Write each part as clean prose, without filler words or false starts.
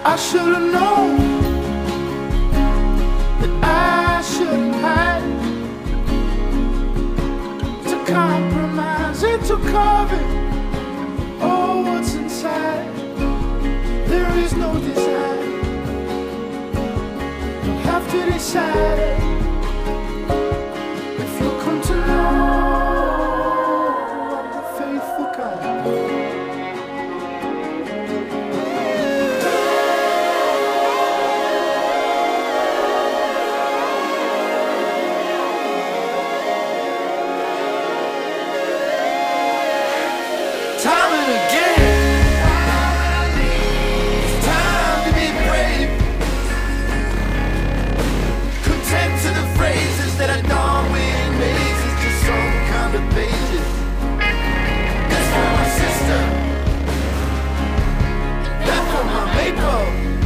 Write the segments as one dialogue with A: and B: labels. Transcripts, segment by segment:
A: I should have known that I shouldn't hide. To compromise and to cover all what's inside. There is no desire. You'll have to decide if you'll come to know I'm the faithful kind. Time and again, it's time to be brave. Content to the phrases that are done with mazes, just some kind of pages. That's for my sister, that for my maple.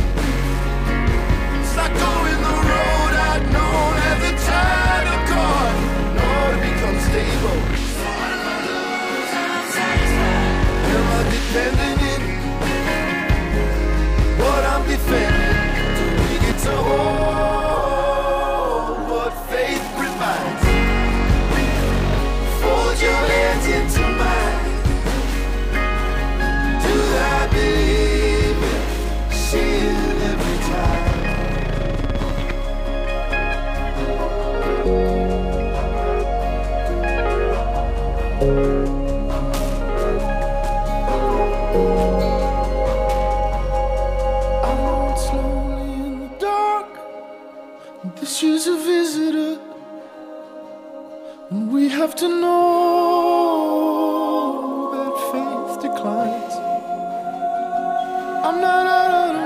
A: It's like going the road I'd known as a child of God, in order to become stable. Defending it, what I'm defending. Do we get to hold what faith provides? Fold your hands into mine. Do I believe it? See it every time. This is a visitor, and we have to know that faith declines. I'm not out of the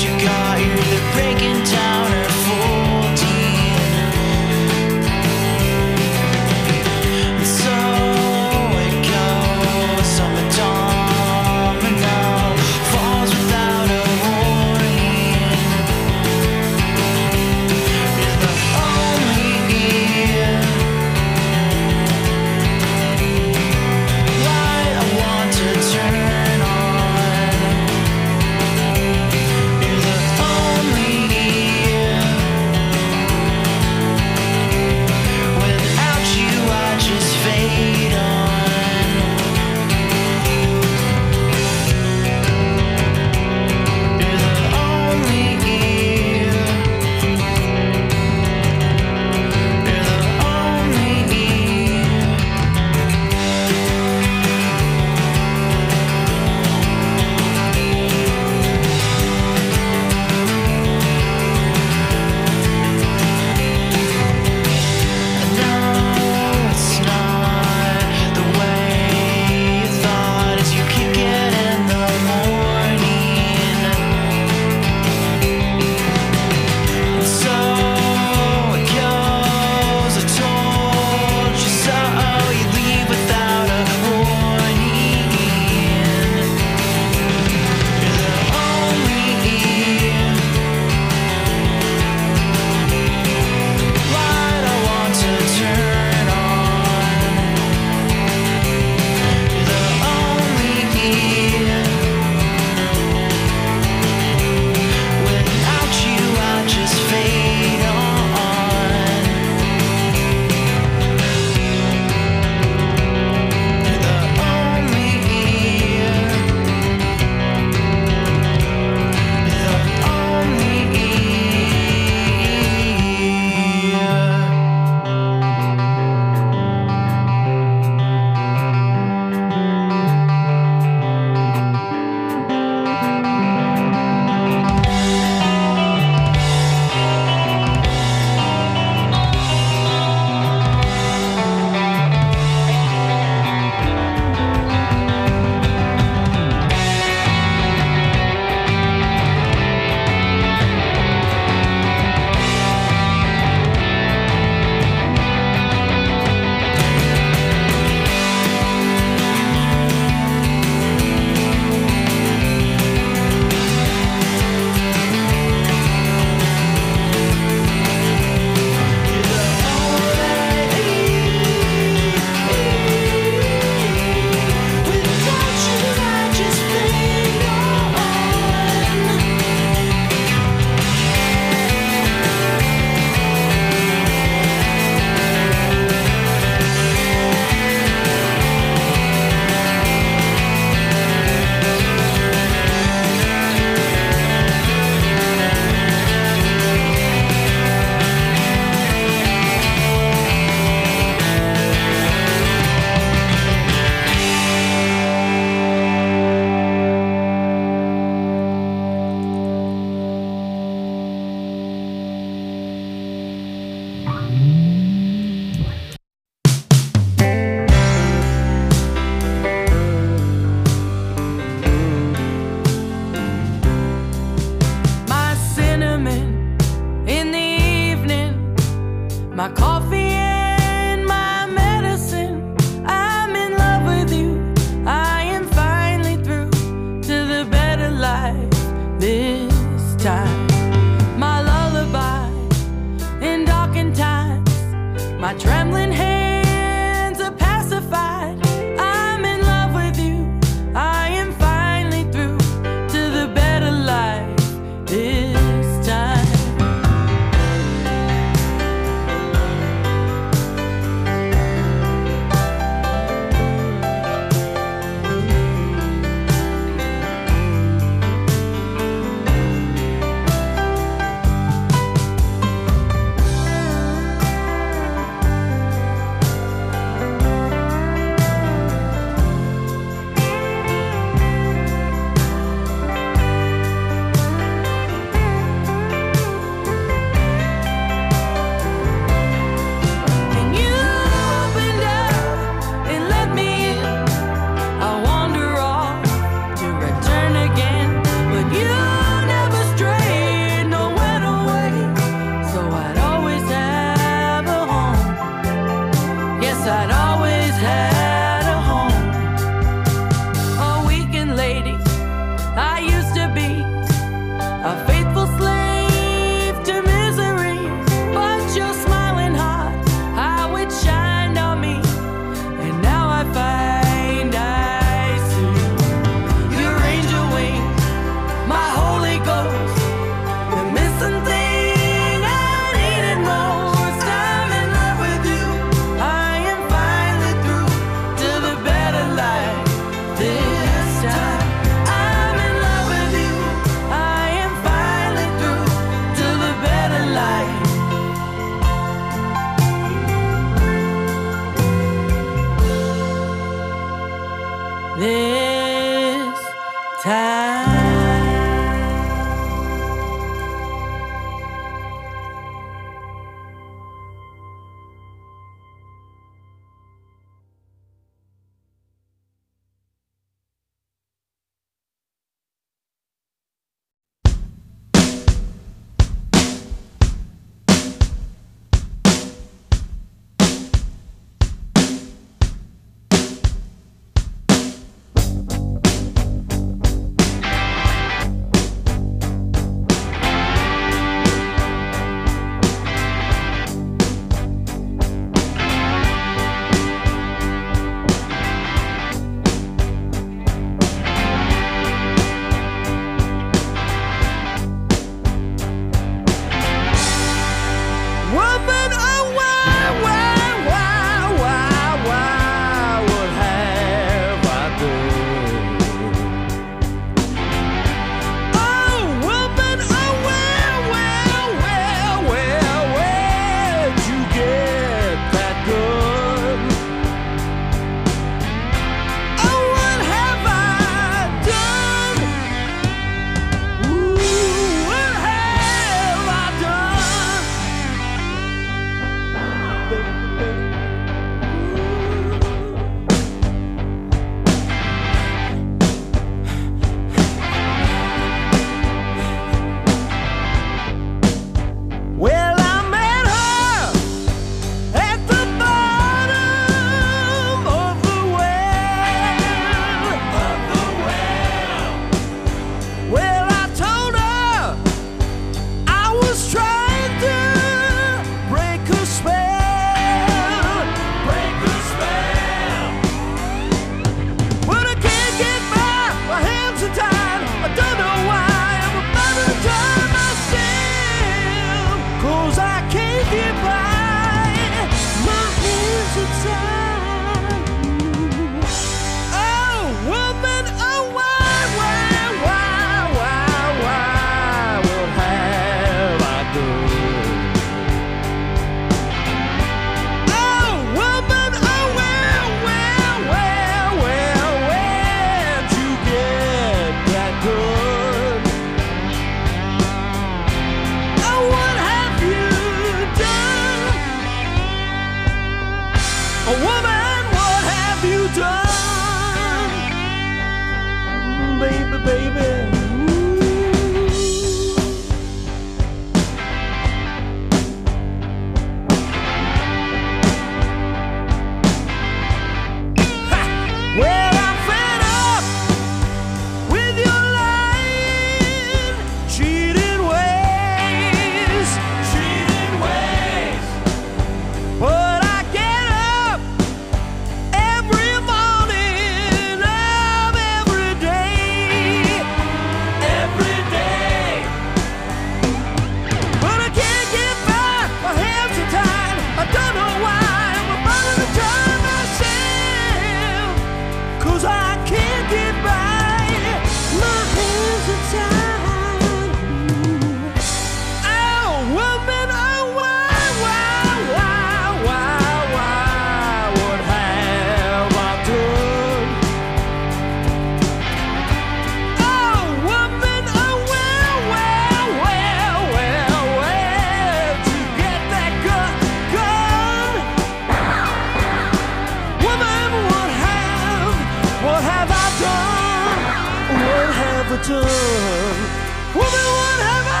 A: Woman, what have I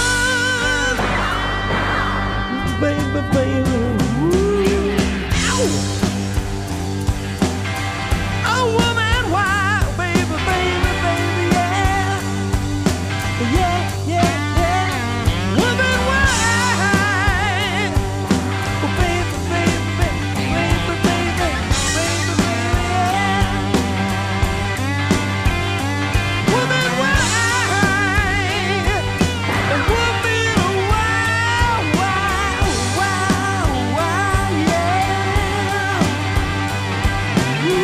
A: done? Baby, baby. Ooh. Ow. Oh, woman, why? Baby, baby, baby, yeah. Yeah, yeah, yeah. Woman, why? Oh, baby, baby, baby, baby, baby, baby, yeah. Woman, why? And woman, why, yeah. Ooh.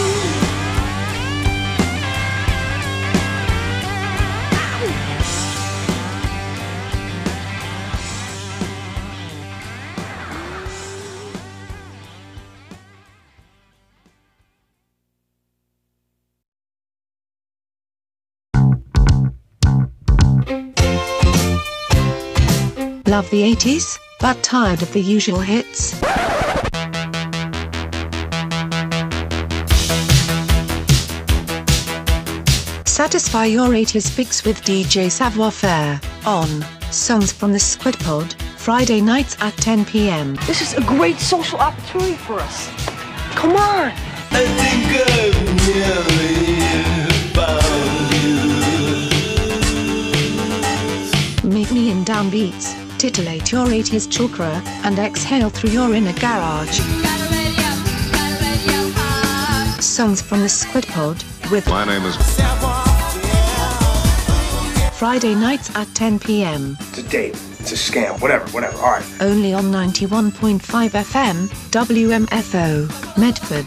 B: Love the 80s, but tired of the usual hits? Satisfy your 80s fix with DJ Savoir Faire on Songs from the Squid Pod, Friday nights at 10 p.m.
C: This is a great social opportunity for us. Come on!
A: I think I've nearly found you.
B: Meet me in downbeats, titillate your 80s chakra, and exhale through your inner garage. Songs from the Squid Pod, with
D: My name is
B: Friday nights at 10 p.m.
E: It's a date. It's a scam. Whatever. All right.
B: Only on 91.5 FM, WMFO, Medford.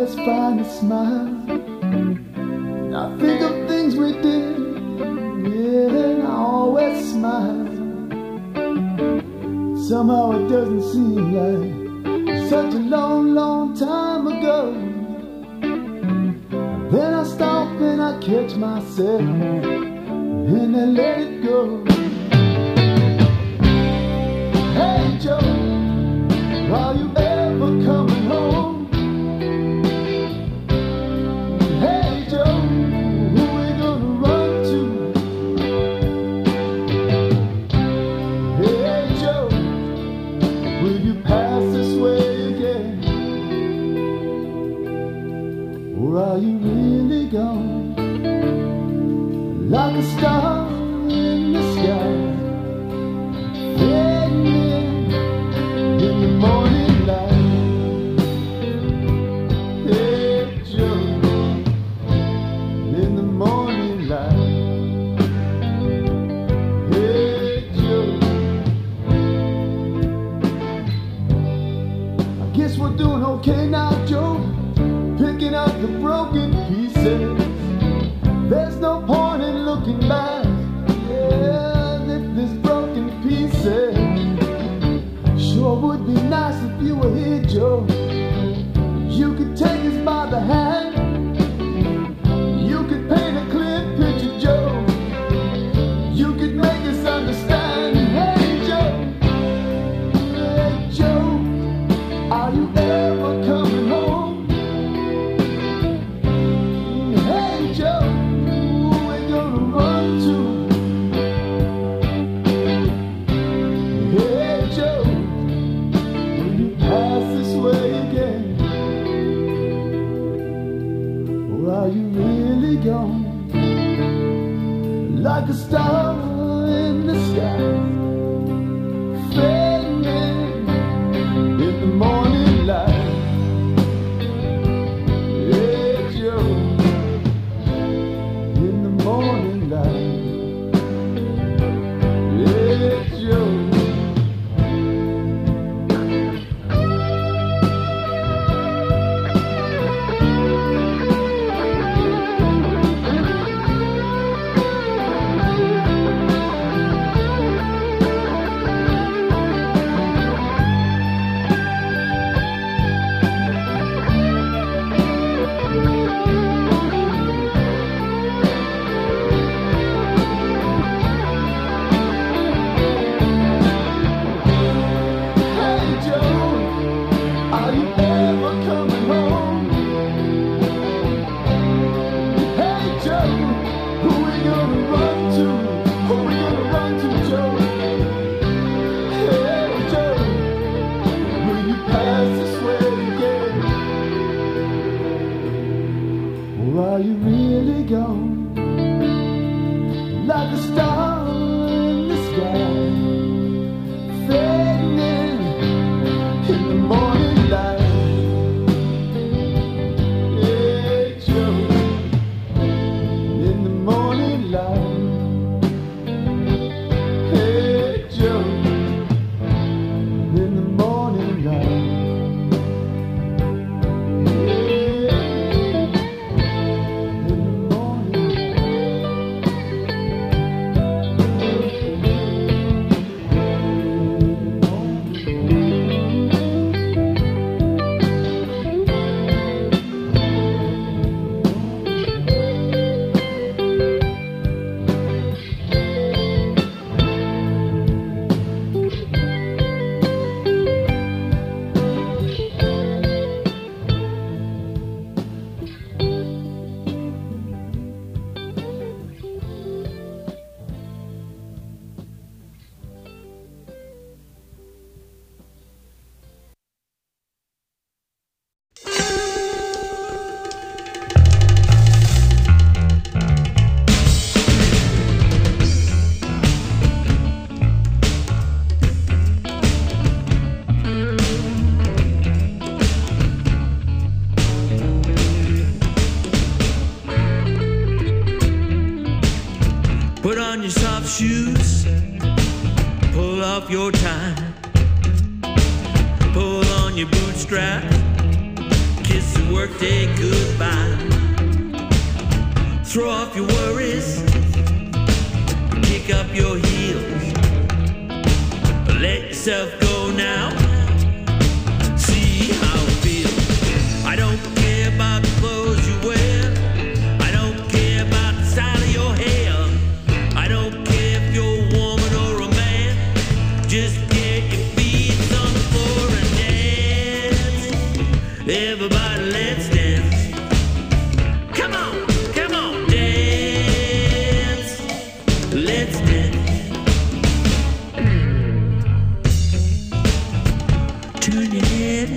D: always find a smile. I think of things we did, yeah, I always smile. Somehow it doesn't seem like such a long, long time ago. Then I stop and I catch myself and I let it go. Hey Joe, are you ever coming home? Hey Joe, who we gonna run to? Hey Joe, will you pass this way again? Or are you really gone? Like a star in the sky, fading in the morning light. Hey Joe, in the morning light. Hey Joe, I guess we're doing okay now, Joe, picking up the broken pieces. There's no point in looking back, yeah, if there's broken pieces. Sure would be nice if you were here, Joe. You could take us by the hand, you could paint a clear picture, Joe. You could make us understand. Hey Joe, are you ever coming home? Hey Joe, are you really gone? Like a star in the sky, fading in the morning light. Yeah, Joe, in the morning light. Yeah, Joe. Are you really gone? Like a star in the sky, fading in the morning light. Yeah, Joe, in the morning light. Hey Joe, in the morning light.
F: Put on your soft shoes, pull off your tie, pull on your bootstrap, kiss the workday goodbye. Throw off your worries, kick up your heels, let yourself go now, see how it feels. I don't care about the clothes you wear, I don't care about the style of your hair, I don't care if you're a woman or a man, just get your feet on the floor and dance. Everybody, let's dance. Come on, come on, dance. Let's dance. Turn your head,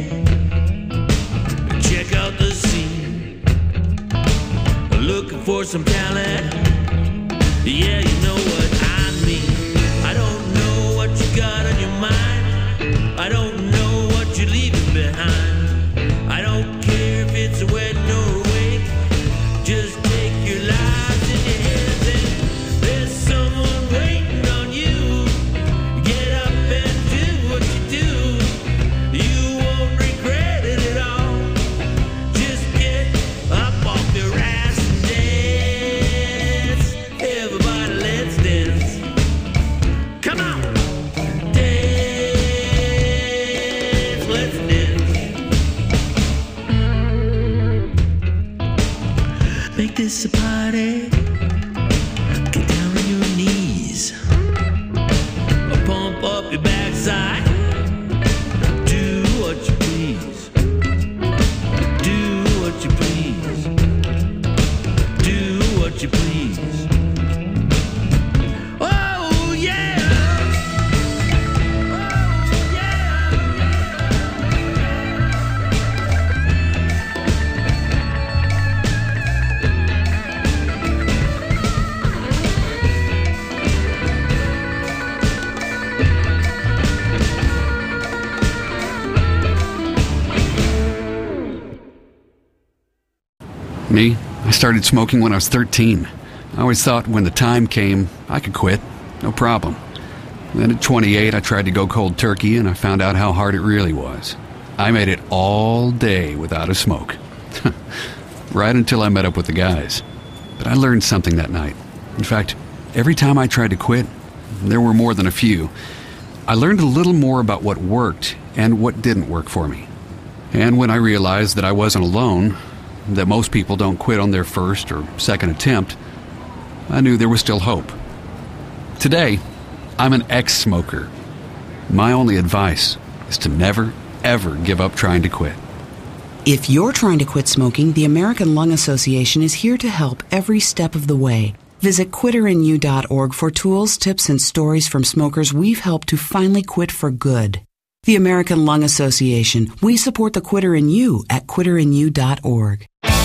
F: check out the scene. Looking for some talent, yeah, you know what I mean. I don't know what you got on your mind, I don't know what you're leaving behind. I don't care if it's a wedding or a wake, just take your lives in your hands and there's someone waiting on you. Get up and do what you do, you won't regret it at all. Just get up off your ass and dance. Everybody, let's dance. Come on, dance, let's dance. Make this a party. Get down on your knees. Pump up your backside. Do what you please. Do what you please. Do what you please. Oh yeah. Oh yeah.
G: Me? I started smoking when I was 13. I always thought when the time came, I could quit. No problem. Then at 28, I tried to go cold turkey and I found out how hard it really was. I made it all day without a smoke. Right until I met up with the guys. But I learned something that night. In fact, every time I tried to quit, there were more than a few, I learned a little more about what worked and what didn't work for me. And when I realized that I wasn't alone, that most people don't quit on their first or second attempt, I knew there was still hope. Today, I'm an ex-smoker. My only advice is to never, ever give up trying to quit.
H: If you're trying to quit smoking, the American Lung Association is here to help every step of the way. Visit quitterinyou.org for tools, tips, and stories from smokers we've helped to finally quit for good. The American Lung Association. We support the quitter in you at quitterinyou.org.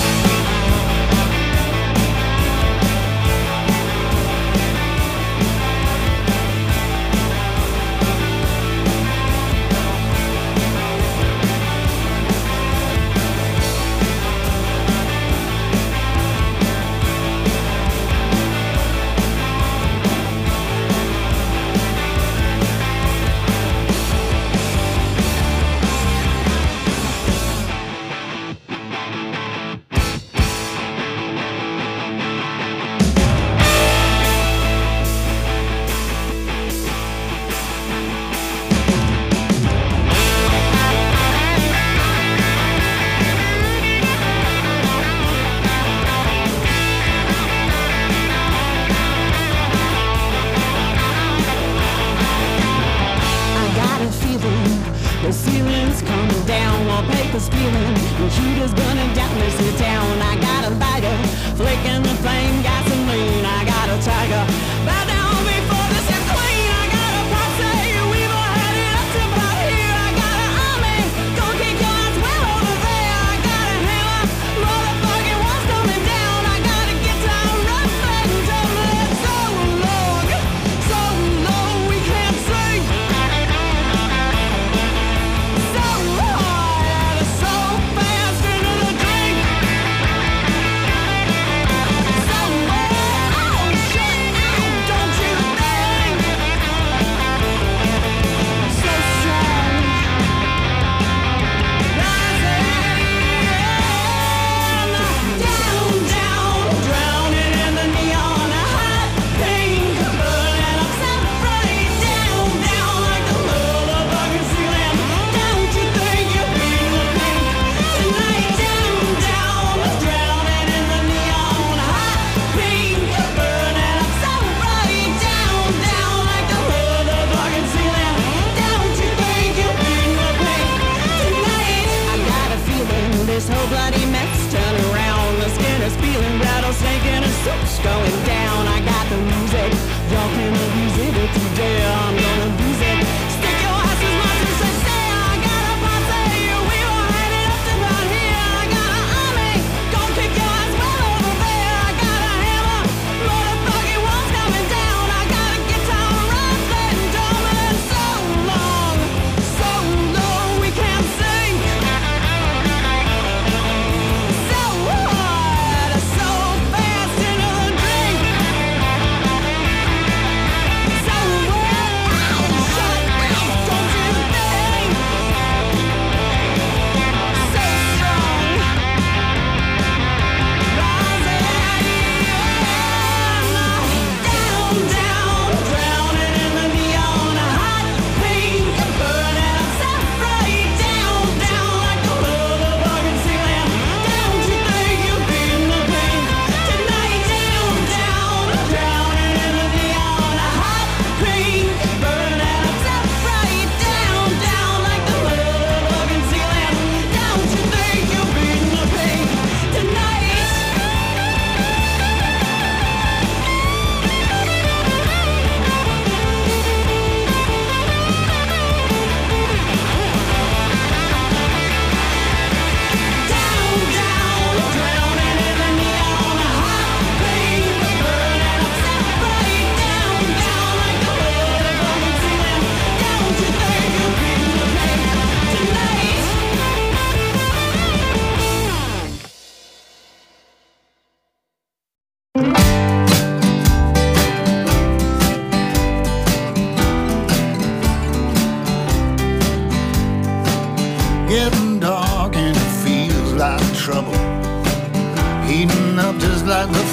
I: The ceiling's coming down, wallpaper's peeling, computer's burning down this here town. I got a lighter, flicking the flame, gasoline. I got a tiger, bow down before this is clean. I got a posse, we've all had it up to about here. I got an army, gonna kick your ass well over there. I got a hammer, motherfucking what's coming down. I got a guitar, rough and tumble. It's so low, we can't see. So hard and so fast into the drink. So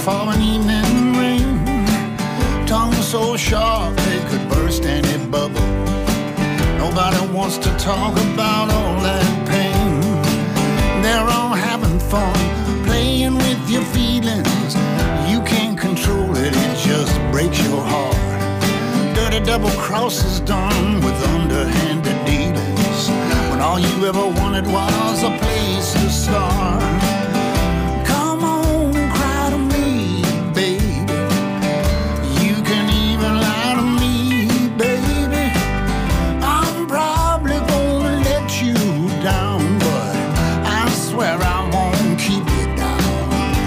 J: falling evening rain. Tongue so sharp they could burst any bubble. Nobody wants to talk about all that pain. They're all having fun, playing with your feelings. You can't control it, it just breaks your heart. Dirty double crosses done with underhanded dealings, when all you ever wanted was a place to start. Come on and cry to me, baby. You can even lie to me, baby. I'm probably gonna let you down, but I swear I won't keep you down.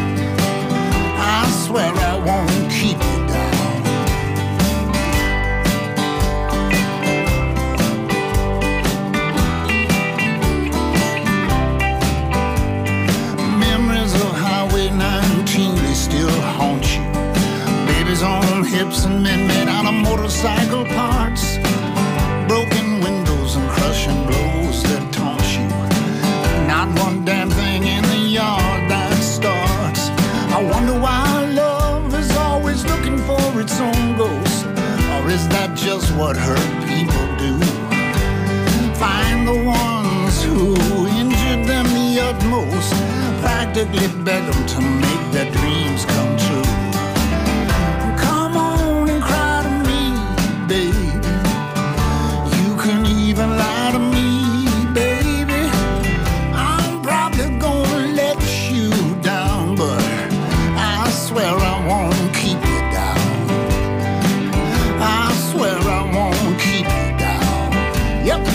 J: I swear I won't keep you down. On hips and men made out of motorcycle parts, broken windows and crushing blows that taunt you. Not one damn thing in the yard that starts. I wonder why love is always looking for its own ghost, or is that just what hurt people do? Find the ones who injured them the utmost, practically beg them to make their dreams come true. Even lie to me, baby. I'm probably gonna let you down, but I swear I won't keep you down. I swear I won't keep you down. Yep.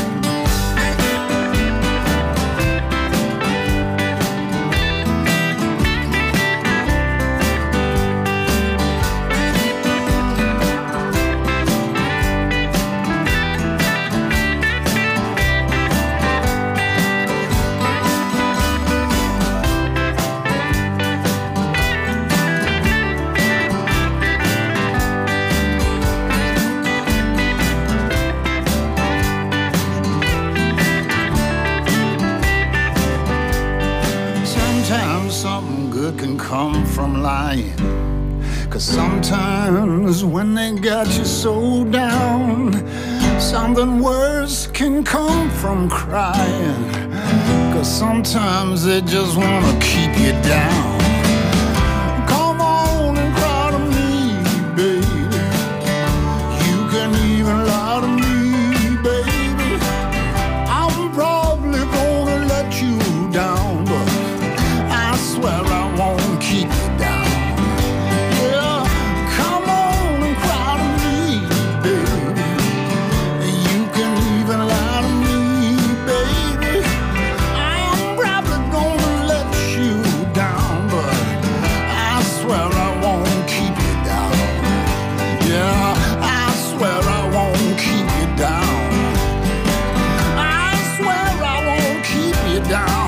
J: Something good can come from lying, 'cause sometimes when they got you so down, something worse can come from crying, 'cause sometimes they just wanna keep you down. Come on and cry to me, baby. You can even lie to me, baby. I'm probably gonna let you down, but I swear I won't keep you down. Yeah, come on and cry to me, baby. You can even lie to me, baby. I'm probably gonna let you down, but I swear I won't keep you down. Yeah, I swear I won't keep you down. I swear I won't keep you down.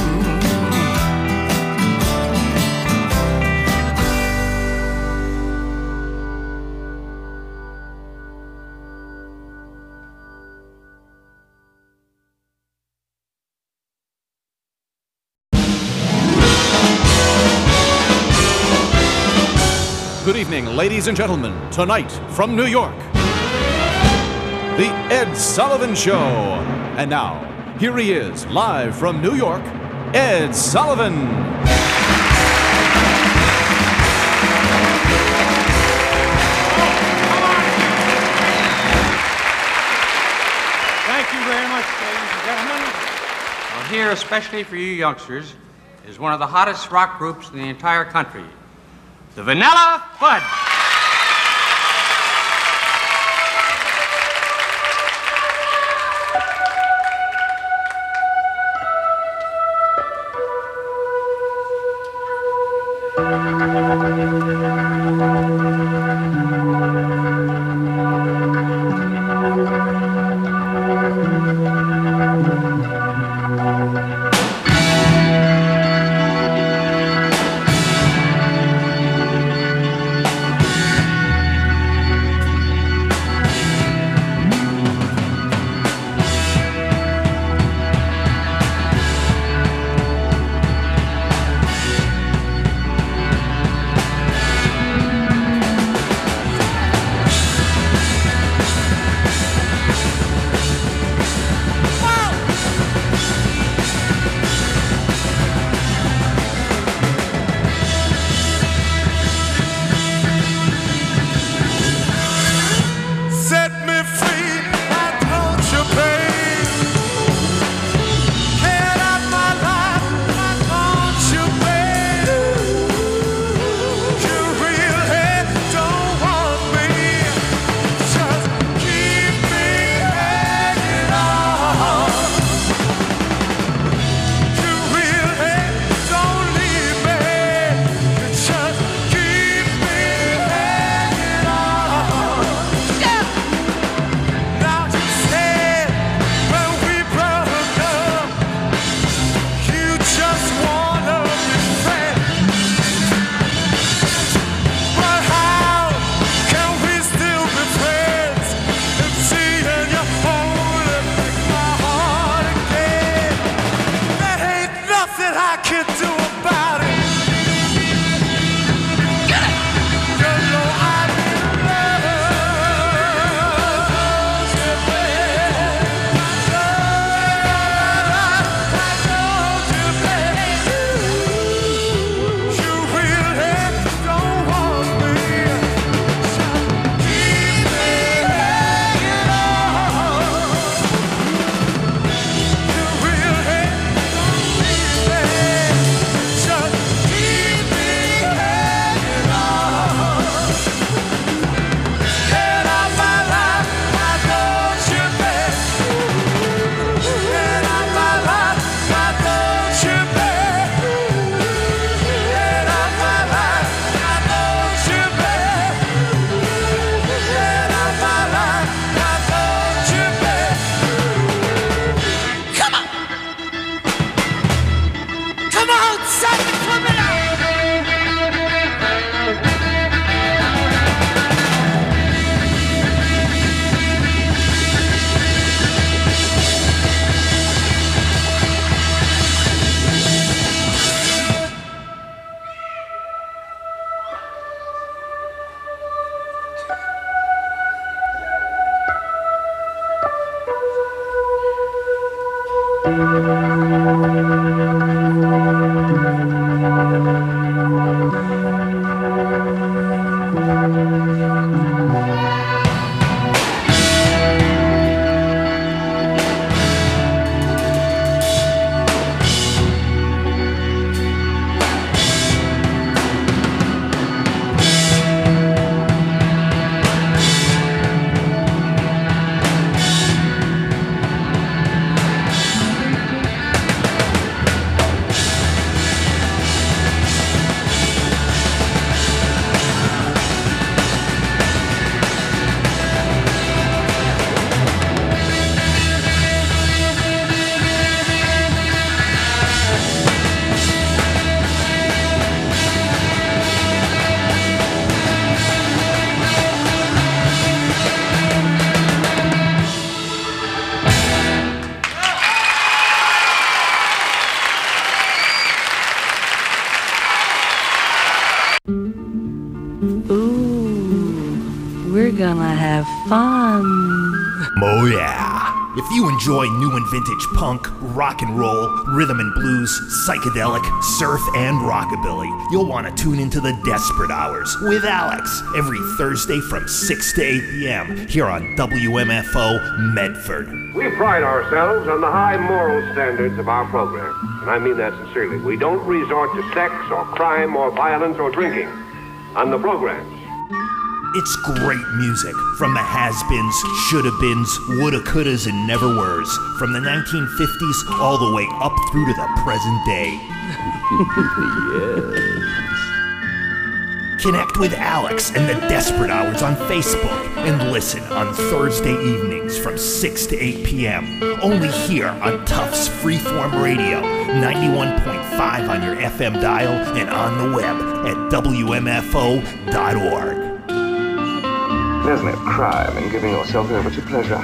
K: Good evening, ladies and gentlemen. Tonight, from New York, The Ed Sullivan Show. And now, here he is, live from New York, Ed Sullivan.
L: Thank you very much, ladies and gentlemen. Well, here, especially for you youngsters, is one of the hottest rock groups in the entire country, the Vanilla Fudge.
M: We're gonna have fun.
N: Oh yeah. If you enjoy new and vintage punk, rock and roll, rhythm and blues, psychedelic, surf, and rockabilly, you'll want to tune into the Desperate Hours with Alex every Thursday from 6 to 8 p.m. here on WMFO Medford.
O: We pride ourselves on the high moral standards of our program, and I mean that sincerely. We don't resort to sex or crime or violence or drinking on the programs.
N: It's great music from the has-beens, shoulda-beens, woulda-couldas, and never-weres, from the 1950s all the way up through to the present day. Yes. Connect with Alex and the Desperate Hours on Facebook and listen on Thursday evenings from 6 to 8 p.m. Only here on Tufts Freeform Radio, 91.5 on your FM dial and on the web at WMFO.org.
P: There's no crime in giving yourself over to pleasure.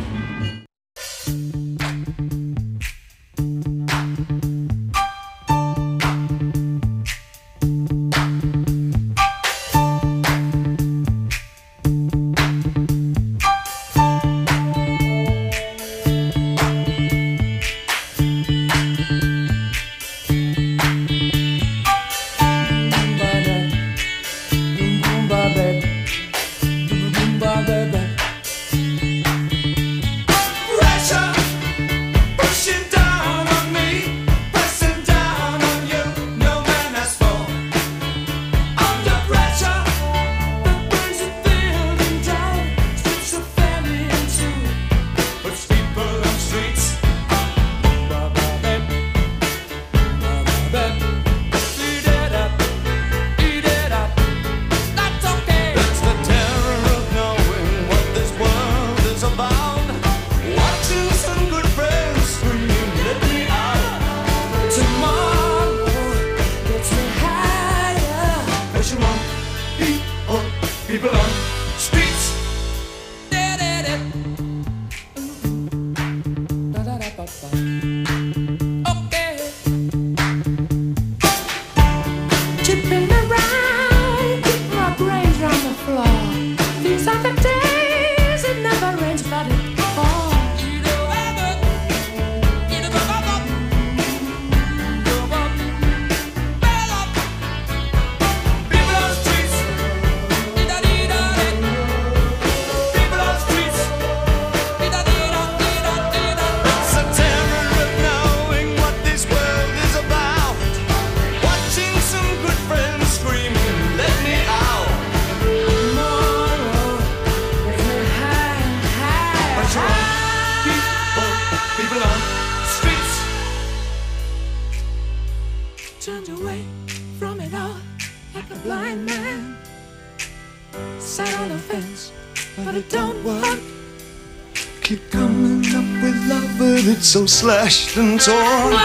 J: So slashed and torn.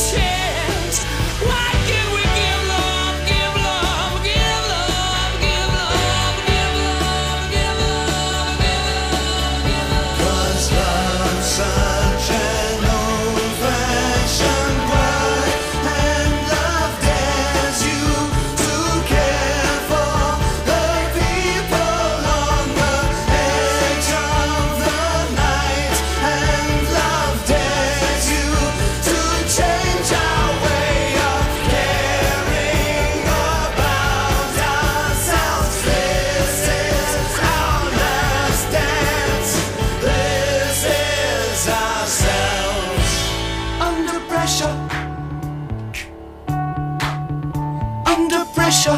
F: Give love.
A: pressure,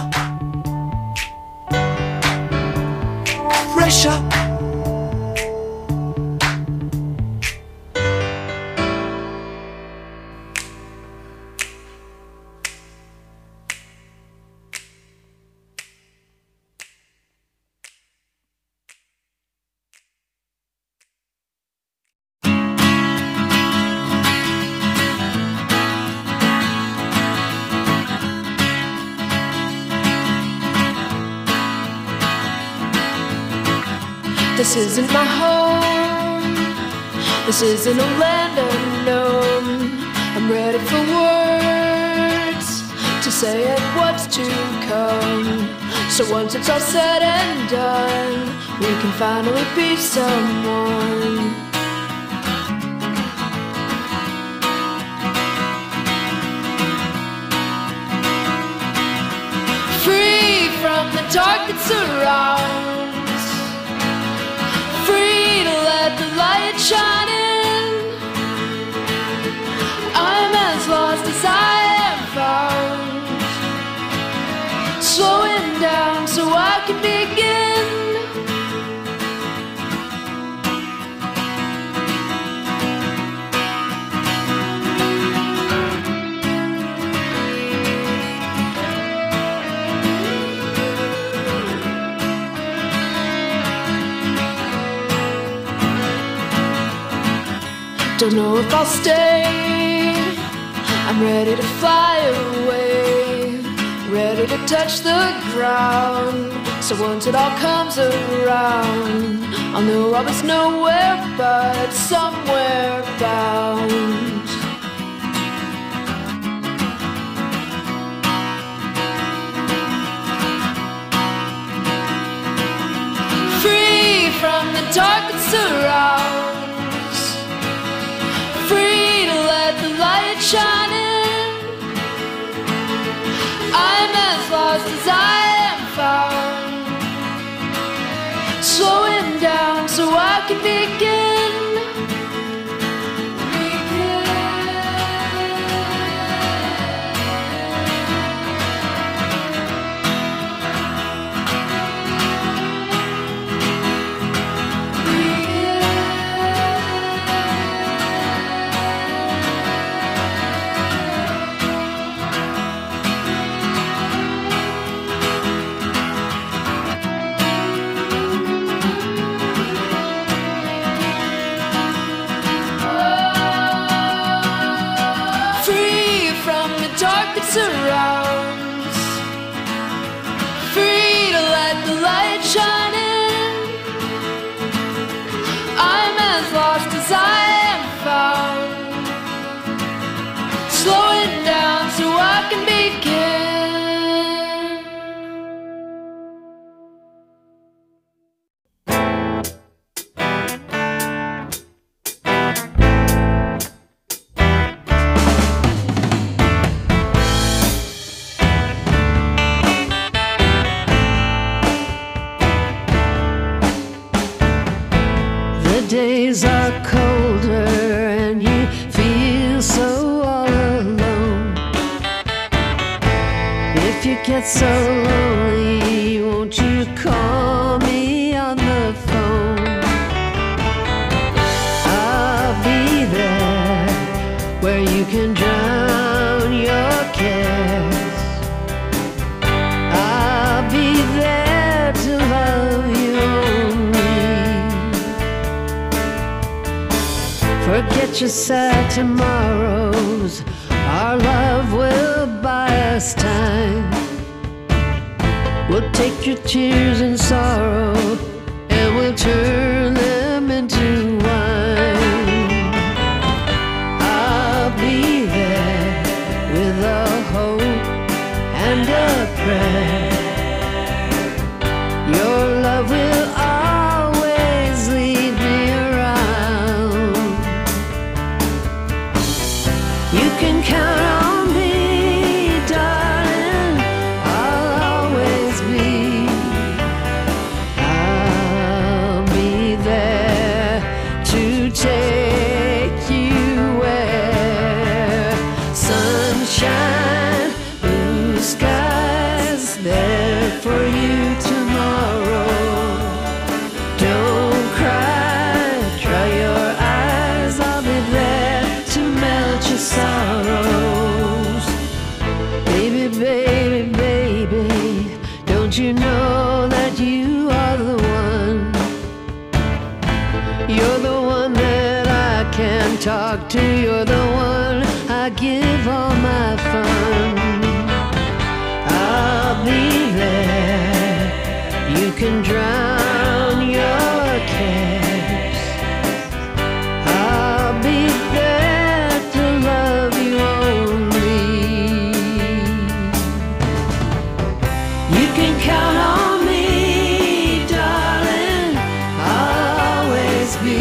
A: pressure.
Q: This isn't my home. This isn't a land unknown. I'm ready for words to say it what's to come. So once it's all said and done, we can finally be someone. Free from the dark that surrounds, free to let the light shine in. I'm as lost as I am found, slowing down so I can begin. Don't know if I'll stay. I'm ready to fly away, ready to touch the ground. So once it all comes around, I'll know I was nowhere but somewhere bound. Free from the dark that surrounds, free to let the light shine in. I'm as lost as I am found, slowing down so I can begin. Surrounds, free to let the light shine in. I'm as lost as I am found, slowing down so I can begin.
R: Days are colder and you feel so all alone. If you get so lonely, won't you call me on the phone? I'll be there where you can drown your cares. I'll be there to love you only. Forget your sad tomorrows, our love will buy us time. We'll take your tears and sorrow and we'll turn them into wine. I'll be there with a hope and a prayer. Your love will always lead me around. You can count on me, darling, I'll always be. I'll be there to take you where sunshine, blue skies, Don't you know that you are the one? You're the one that I can talk to. You're the one I give all my fun. I'll be there. You can drown your cares. I'll be there to love you only. You can count on me, darling. I'll always be.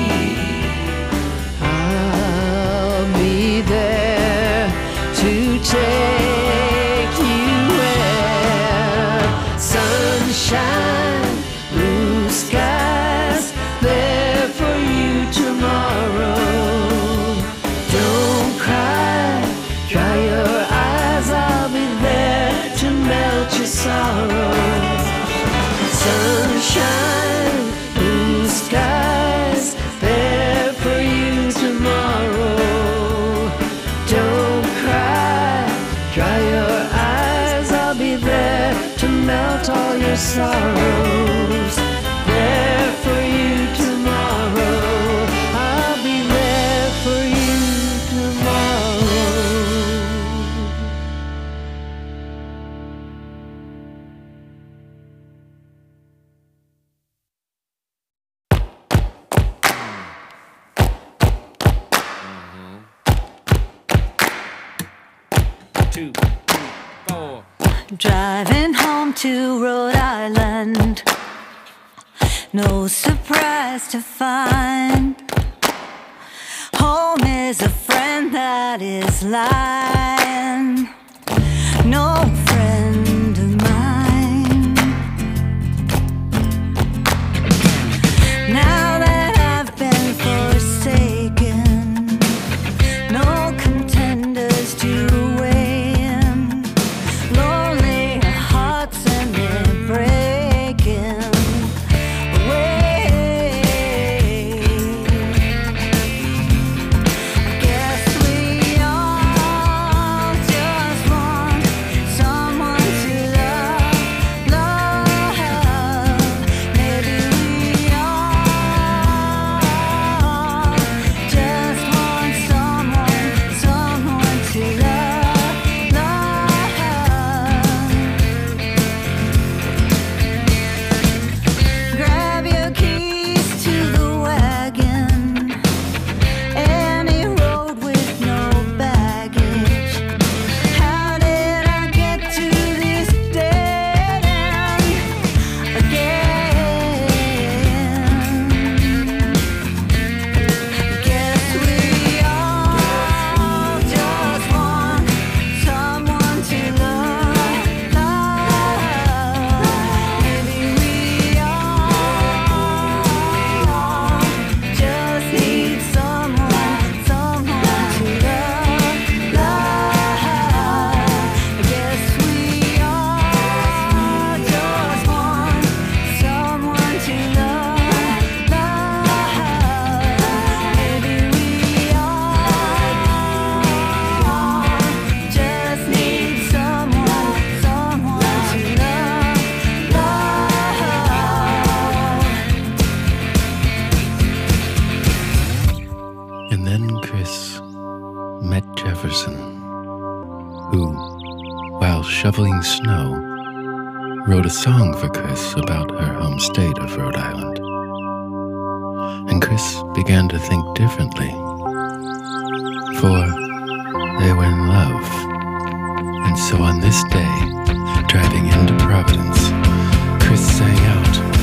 R: I'll be there to take you where sunshine, blue skies, there for you tomorrow. Don't cry, dry your eyes. I'll be there to melt your sorrow. Sunshine, blue skies, there for you tomorrow. Don't cry, dry your eyes. I'll be there to melt all your sorrows. There for you tomorrow. I'll be there for you tomorrow.
S: Driving home to Rhode Island, no surprise to find home is a friend that is lying, no friend of mine. Now that I've been forsaken, no contenders to weigh in, lonely hearts and they're breaking away. I guess we all just want someone to love, love. Maybe we all just want someone, someone to love, love. Grab your keys to the wagon, any road with no baggage. How did I get to this dead end again? Guess we all just want someone to love, love. Maybe we all just need someone, someone to love, love. I guess we all just want someone to love, love. Maybe we all just need someone, someone to love, love.
T: And then Chris met Jefferson, who, while shoveling snow, wrote a song for Chris about her home state of Rhode Island. And Chris began to think differently, for they were in love. And so on this day, driving into Providence, Chris sang out,